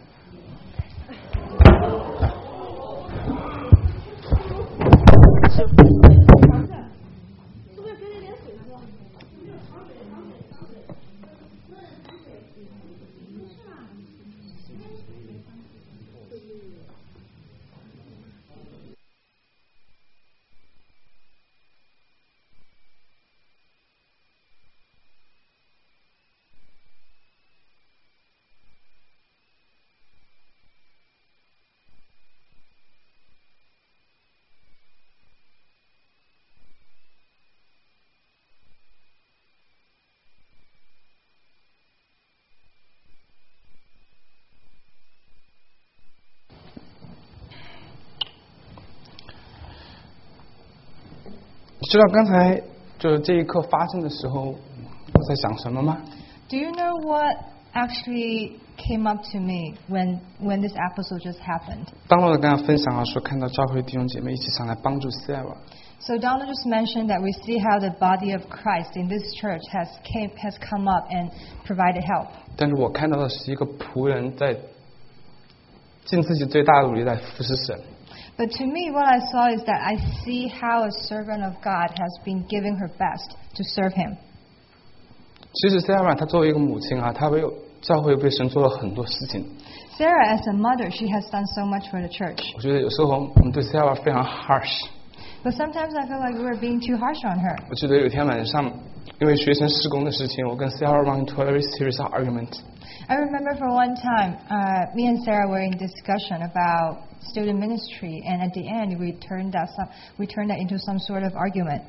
你知道刚才就是这一刻发生的时候，我在想什么吗？ Do you know what actually came up to me when this episode just happened? 当洛的跟他分享的时候，看到教会弟兄姐妹一起上来帮助 Sarah， So Donna just mentioned that we see how the body of Christ in this church has come up and provided help. 但是我看到的是一个仆人在尽自己最大的努力在服侍神。 But to me, what I saw is that I see how a servant of God has been giving her best to serve Him. 其实 Sarah 她作为一个母亲啊，她为教会为神做了很多事情。 Sarah, as a mother, she has done so much for the church. 我觉得有时候我们对 Sarah 非常 harsh。 But sometimes I feel like we're being too harsh on her. 我记得有一天晚上，因为学生施工的事情，我跟 Sarah run into a very serious argument。 I remember for one time, me and Sarah were in discussion about student ministry, and at the end, we turned that into some sort of argument.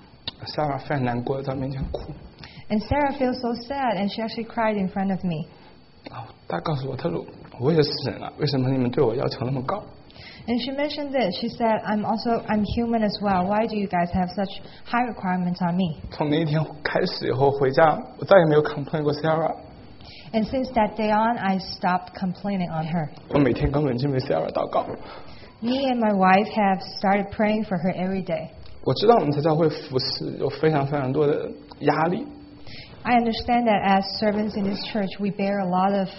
Sarah 非常难过，在我面前哭。 And Sarah feels so sad, and she actually cried in front of me. 她告诉我，她说我也是人啊，为什么你们对我要求那么高？ And she mentioned this. She said, I'm human as well. Why do you guys have such high requirements on me? 从那一天开始以后，回家我再也没有 complain 过 Sarah。 And since that day on, I stopped complaining on her. 我每天跟文静为 Sarah 祷告。 Me and my wife have started praying for her every day. 我知道我们在教会服侍有非常非常多的压力， I understand that as servants in this church, we bear a lot of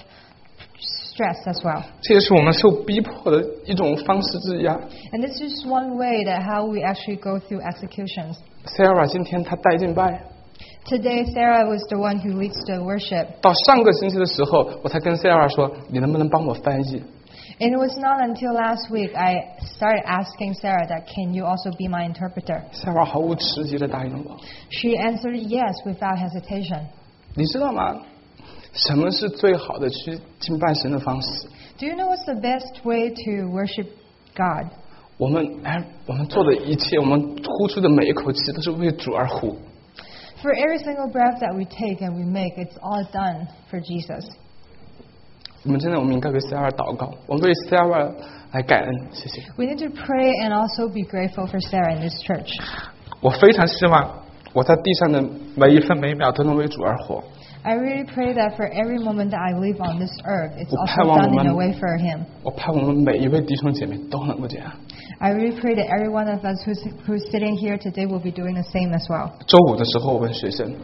stress as well. 这也是我们受逼迫的一种方式之一啊。 And this is one way that how we actually go through executions. Sarah 今天她带敬拜， Today, Sarah was the one who leads the worship. 到上个星期的时候，我才跟 Sarah 说，你能不能帮我翻译？ And it was not until last week I started asking Sarah that, can you also be my interpreter? Sarah 毫无迟疑的答应我。 She answered yes without hesitation. 你知道吗？什么是最好的去敬拜神的方式？ Do you know what's the best way to worship God? 我们做的一切，我们呼出的每一口气，都是为主而呼。 For every single breath that we take and we make, it's all done for Jesus. 我们应该为 Sarah 祷告，我们为 Sarah 来感恩，谢谢。 We need to pray and also be grateful for Sarah in this church. 我非常希望我在地上的每一分每一秒都能为主而活。 I really pray that for every moment that I live on this earth, it's 我 also 盼望 done 我 in a 们 way for Him. 我盼望我们每一位弟兄姐妹都能够这样。 I really pray that every one of us who's sitting here today will be doing the same as well. 周五的时候，我问学生，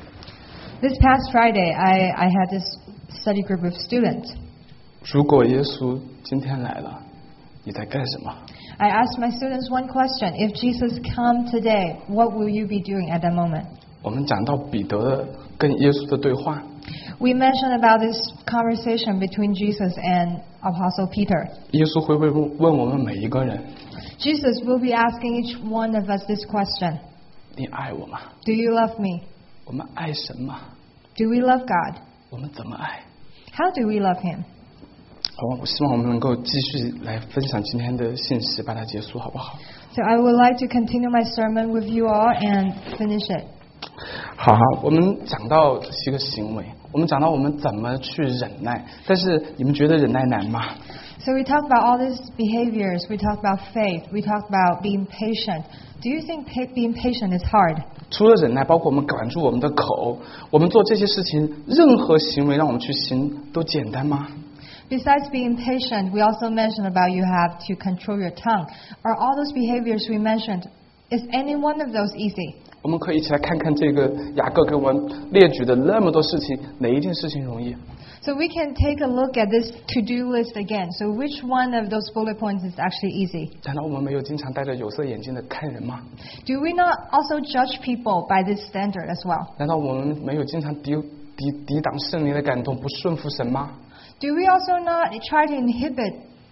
This past Friday, I had this study group of students. 如果耶稣今天来了，你在干什么？ I asked my students one question. If Jesus come today, what will you be doing at that moment? 我们讲到彼得的跟耶稣的对话， We mentioned about this conversation between Jesus and Apostle Peter. 耶稣会问我们每一个人， Jesus will be asking each one of us this question. 你爱我吗？ Do you love me? 我们爱神吗？ Do we love God? 我们怎么爱？ How do we love Him? 我希望我们能够继续来分享今天的信息，把它结束，好不好？ So I would like to continue my sermon with you all and finish it. 好，我们讲到这是一个行为，我们讲到我们怎么去忍耐，但是你们觉得忍耐难吗？ So we talk about all these behaviors. We talk about faith. We talk about being patient. Do you think being patient is hard? 除了忍耐，包括我们管住我们的口，我们做这些事情，任何行为让我们去行，都简单吗？ Besides being patient, we also mentioned about you have to control your tongue. Are all those behaviors we mentioned, is any one of those easy? 我们可以一起来看看这个雅各给我们列举的那么多事情，哪一件事情容易？ So we can take a look at this to-do list again. So which one of those bullet points is actually easy? 难道我们没有经常戴着有色眼镜的看人吗？ Do we not also judge people by this standard as well? 难道我们没有经常抵挡圣灵的感动，不顺服神吗？ Do we also not try to inhibit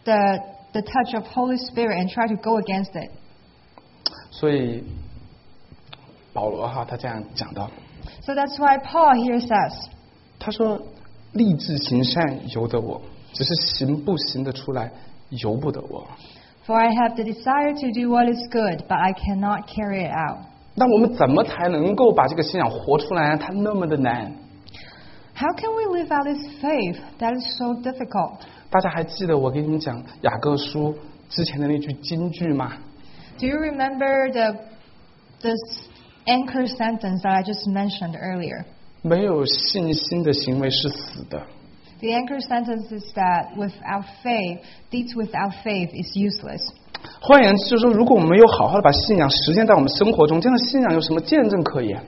the touch of Holy Spirit and try to go against it? 所以保罗他这样讲到， So that's why Paul here says, 他说立志行善由得我，只是行不行得出来由不得我。 For I have the desire to do what is good, but I cannot carry it out. 那我们怎么才能够把这个信仰活出来呢？它那么的难。 How can we live out this faith that is so difficult? 大家还记得我给你们讲雅各书之前的那句金句吗？ Do you remember this anchor sentence that I just mentioned earlier? 没有信心的行为是死的。 The anchor sentence is that without faith, deeds without faith is useless. 换言之，就是说，如果我们没有好好的把信仰实践在我们生活中，这样的信仰有什么见证可言？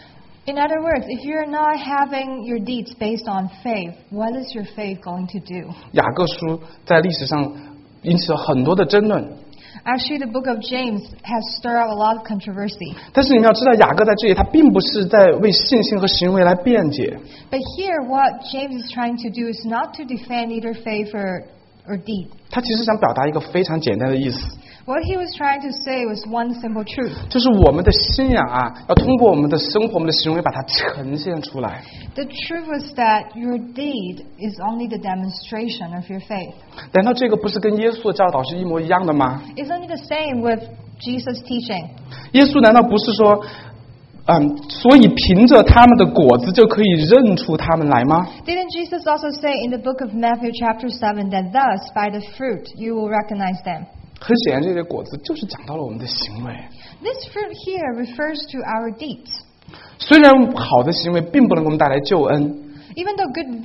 In other words, if you're not having your deeds based on faith, what is your faith going to do? 雅各书在历史上引起了很多的争论， Actually, the book of James has stirred up a lot of controversy. 但是你们要知道，雅各在这里他并不是在为信心和行为来辩解， But here, what James is trying to do is not to defend either faith or deed. 他其实想表达一个非常简单的意思， What he was trying to say was one simple truth. 就是我们的信仰要通过我们的生活、我们的行为把它呈现出来。 The truth was that your deed is only the demonstration of your faith. 难道这个不是跟耶稣的教导是一模一样的吗？ Isn't it the same with Jesus' teaching? 耶稣难道不是说，所以凭着他们的果子就可以认出他们来吗？ Didn't Jesus also say in the book of Matthew chapter 7 that thus by the fruit you will recognize them? 很显然，这些果子就是讲到了我们的行为。 This fruit here refers to our deeds. 虽然好的行为并不能给我们带来救恩， Even though good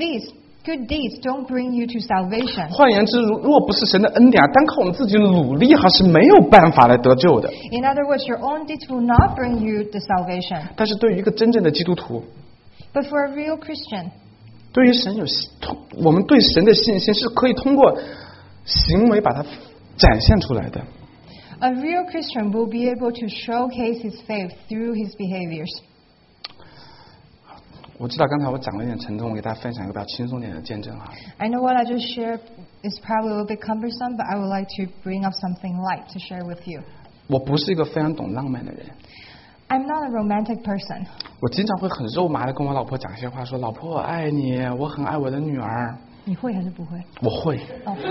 deeds don't bring you to salvation. 换言之，如果不是神的恩典，单靠我们自己努力是没有办法来得救的。 In other words, your own deeds will not bring you the salvation. 但是对于一个真正的基督徒， But for a real Christian, 对于神我们对神的信心是可以通过行为把它展现出来的。 a real Christian will be able to showcase his faith through his behaviors. 我知道刚才我讲了一点沉重，我给大家分享一个比较轻松点的见证哈。 I know what I just shared is probably a little bit cumbersome, but I would like to bring up something light to share with you. 我不是一个非常懂浪漫的人， I'm not a romantic person. 我经常会很肉麻的跟我老婆讲一些话，说老婆我爱你，我很爱我的女儿。 你会还是不会？ 我会。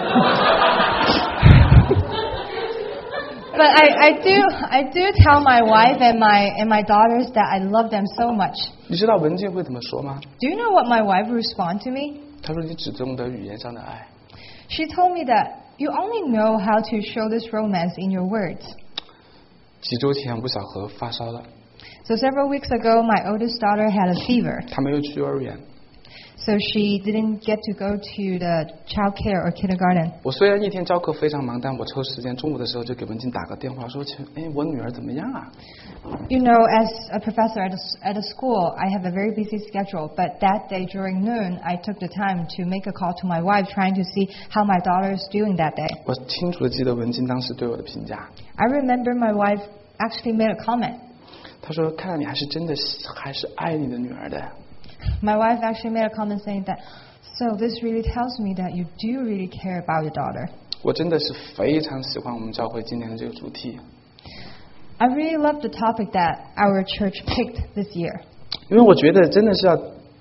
But I do tell my wife and my daughters that I love them so much. 你知道文静会怎么说吗？ Do you know what my wife will respond to me? 她说你只懂得语言上的爱。 She told me that you only know how to show this romance in your words. 几周前吴小荷发烧了， So several weeks ago, my oldest daughter had a fever. 她没有去幼儿园。 So she didn't get to go to the child care or kindergarten. 我虽然一天教课非常忙，但我抽时间中午的时候就给文静打个电话说，我女儿怎么样啊？ You know, as a professor at a school, I have a very busy schedule. But that day during noon, I took the time to make a call to my wife, trying to see how my daughter is doing that day. 我清楚的记得文静当时对我的评价， I remember my wife actually made a comment. 她说看来你还是真的还是爱你的女儿的。 My wife actually made a comment saying that, so this really tells me that you do really care about your daughter. 我真的是非常喜欢我们教会今年的这个主题， I really love the topic that our church picked this year. 因为我觉得真的是要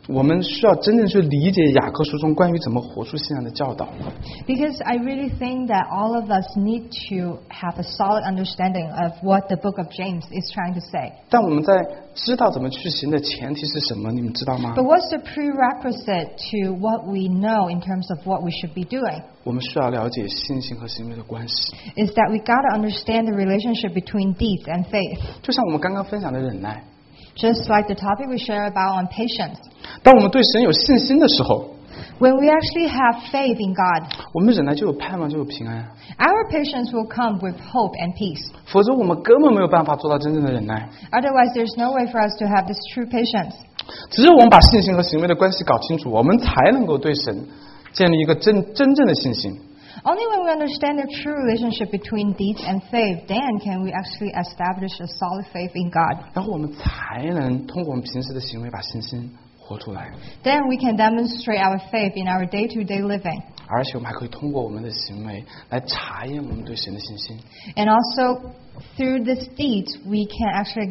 我们需要真正去理解雅各书中关于怎么活出信仰的教导。 Because I really think that all of us need to have a solid understanding of what the book of James is trying to say. 但我们在知道怎么去行的前提是什么？你们知道吗？ But what's the prerequisite to what we know in terms of what we should be doing? 我们需要了解信心和行为的关系。 Is that we got to understand the relationship between deeds and faith. 就像我们刚刚分享的忍耐， Just like the topic we share about on patience. 当我们对神有信心的时候， When we actually have faith in God, 我们忍耐就有盼望，就有平安。 our patience will come with hope and peace. 否则我们根本没有办法做到真正的忍耐。 Otherwise, there's no way for us to have this true patience. 只有我们把信心和行为的关系搞清楚，我们才能够对神建立一个真正的信心。 Only when we understand the true relationship between deeds and faith, then can we actually establish a solid faith in God. 然后我们才能通过我们平时的行为把信心活出来， Then we can demonstrate our faith in our day-to-day living. 而且我们还可以通过我们的行为来查验我们对神的信心。 And also, through these deeds, we can actually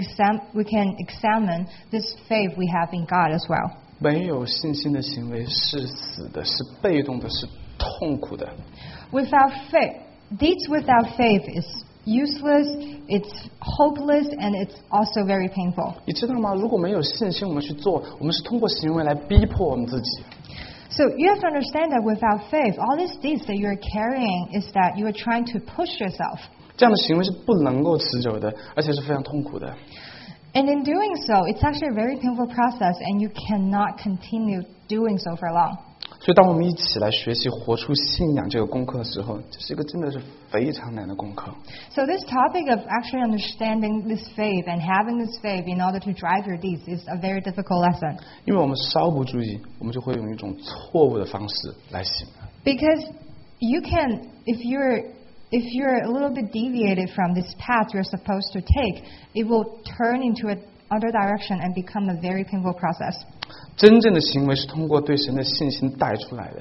examine this faith we have in God as well. 没有信心的行为是死的，是被动的，是痛苦的。 Without faith, deeds without faith is useless, it's hopeless, and it's also very painful. 你知道吗？如果没有信心，我们去做，我们是通过行为来逼迫我们自己。 So you have to understand that without faith, all these deeds that you're carrying is that you are trying to push yourself. 这样的行为是不能够持久的，而且是非常痛苦的。 And in doing so, it's actually a very painful process, and you cannot continue doing so for long. 所以，当我们一起来学习活出信仰这个功课的时候，这是一个真的是非常难的功课。 So this topic of actually understanding this faith and having this faith in order to drive your deeds is a very difficult lesson. 因为我们稍不注意，我们就会用一种错误的方式来行。 Because you can, if you're a little bit deviated from this path you're supposed to take, it will turn into another direction and become a very painful process. 真正的行为是通过对神的信心带出来的。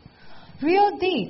Real deeds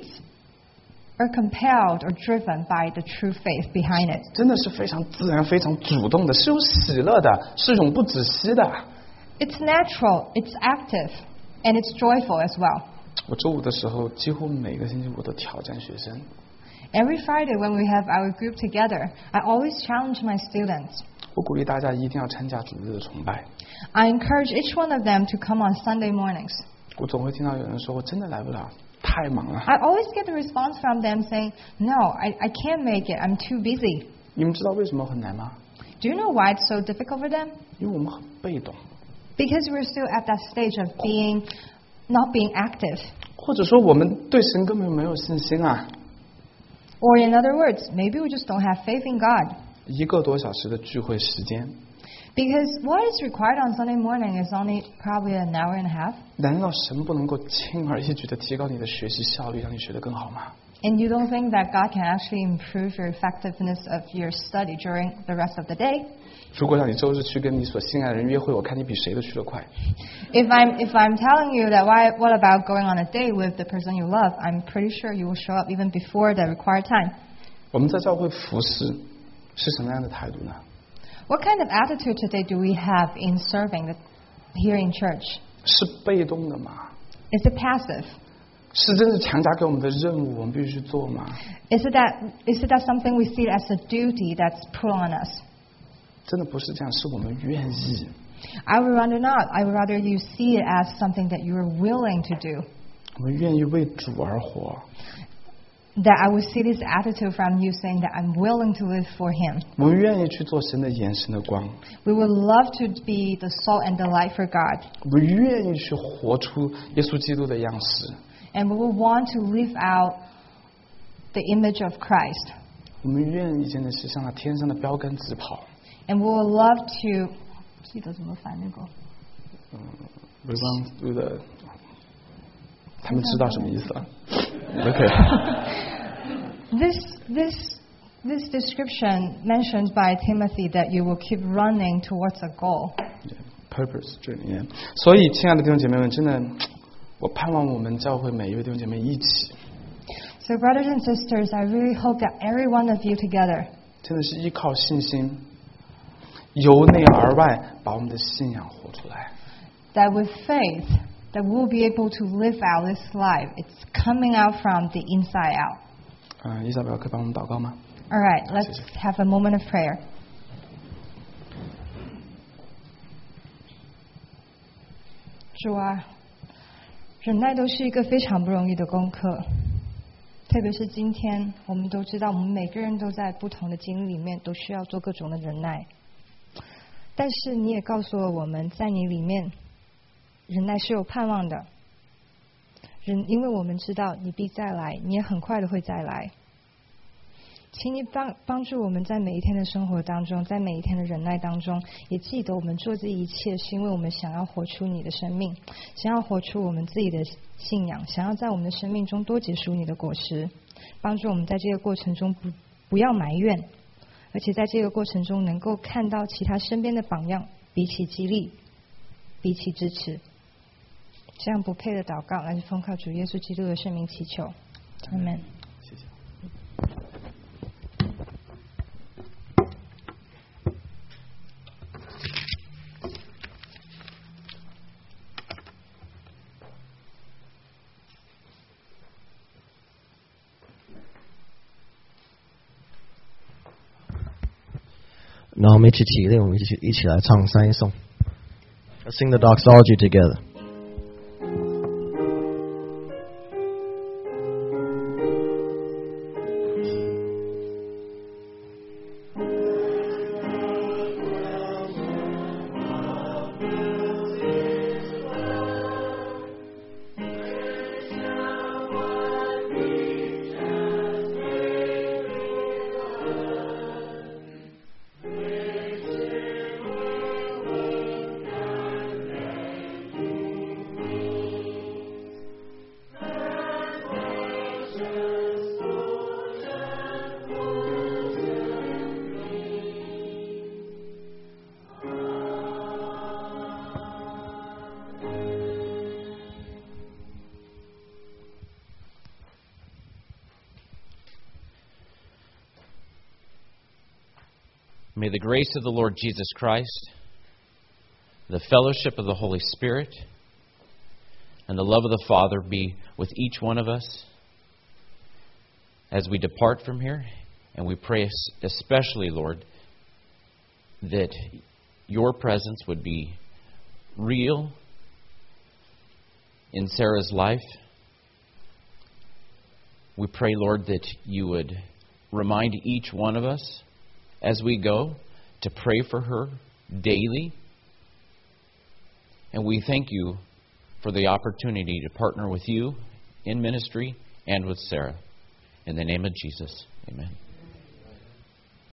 are compelled or driven by the true faith behind it. 真的是非常自然、非常主动的，是有喜乐的，是永不止息的。 It's natural, it's active, and it's joyful as well. 我周五的时候，几乎每个星期我都挑战学生。 Every Friday when we have our group together, I always challenge my students. 我鼓励大家一定要参加主日的崇拜。 I encourage each one of them to come on Sunday mornings. 我总会听到有人说：“我真的来不了，太忙了。 I always get the response from them saying, "No, I can't make it. I'm too busy." ” 你们知道为什么很难吗？ Do you know why it's so difficult for them? 因为我们很被动， Because we're still at that stage of not being active. 或者说我们对神根本没有信心啊。 Or in other words, maybe we just don't have faith in God. 1个多小时的聚会时间， Because what is required on Sunday morning is only probably an hour and a half. 难道神不能够轻而易举的提高你的学习效率，让你学得更好吗？ And you don't think that God can actually improve your effectiveness of your study during the rest of the day? 如果让你周日去跟你所心爱的人约会，我看你比谁都去得快。 If I'm telling you that what about going on a date with the person you love, I'm pretty sure you will show up even before the required time. 我们在教会服侍是什么样的态度呢？ What kind of attitude today do we have in serving here in church? 是被动的吗？ Is it passive? 是真是强加给我们的任务，我们必须去做吗？ Is it that something we see as a duty that's put on us? 真的不是这样，是我们愿意。 I would rather not. I would rather you see it as something that you are willing to do. 我们愿意为主而活， That I would see this attitude from you saying that I'm willing to live for Him. 我们愿意去做神的眼神的光， We would love to be the salt and the light for God. 我们愿意去活出耶稣基督的样式， And we would want to live out the image of Christ. 我们愿意真的是向那天上的标杆直跑。 And we would love to... 记得怎么翻那个？ We run through the， 他们知道什么意思了 ？OK。 This description mentioned by Timothy that you will keep running towards a goal. Purpose 这里面，所以亲爱的弟兄姐妹们，真的，我盼望我们教会每一位弟兄姐妹一起， So brothers and sisters, I really hope that every one of you together, 真的是依靠信心，由内而外把我们的信仰活出来。 that with faith, that we'll be able to live out this life. It's coming out from the inside out. 伊莎贝尔可以帮我们祷告吗？ All right, let's have a moment of prayer. 主啊，忍耐都是一个非常不容易的功课，特别是今天，我们都知道，我们每个人都在不同的经历里面，都需要做各种的忍耐。但是你也告诉了我们，在你里面，忍耐是有盼望的。因为我们知道你必再来，你也很快的会再来。请你帮助我们在每一天的生活当中，在每一天的忍耐当中，也记得我们做这一切是因为我们想要活出你的生命，想要活出我们自己的信仰，想要在我们的生命中多结出你的果实。帮助我们在这个过程中不要埋怨，而且在这个过程中能够看到其他身边的榜样，彼此激励，彼此支持。这样不配的祷告，来自奉靠主耶稣基督的圣名祈求，阿们。 谢谢。 那我们一起起立，我们一起来唱三一颂。Let's sing the doxology together. May the grace of the Lord Jesus Christ, the fellowship of the Holy Spirit, and the love of the Father be with each one of us as we depart from here. And we pray especially, Lord, that your presence would be real in Sarah's life. We pray, Lord, that you would remind each one of us as we go to pray for her daily. And we thank you for the opportunity to partner with you in ministry and with Sarah. In the name of Jesus, amen.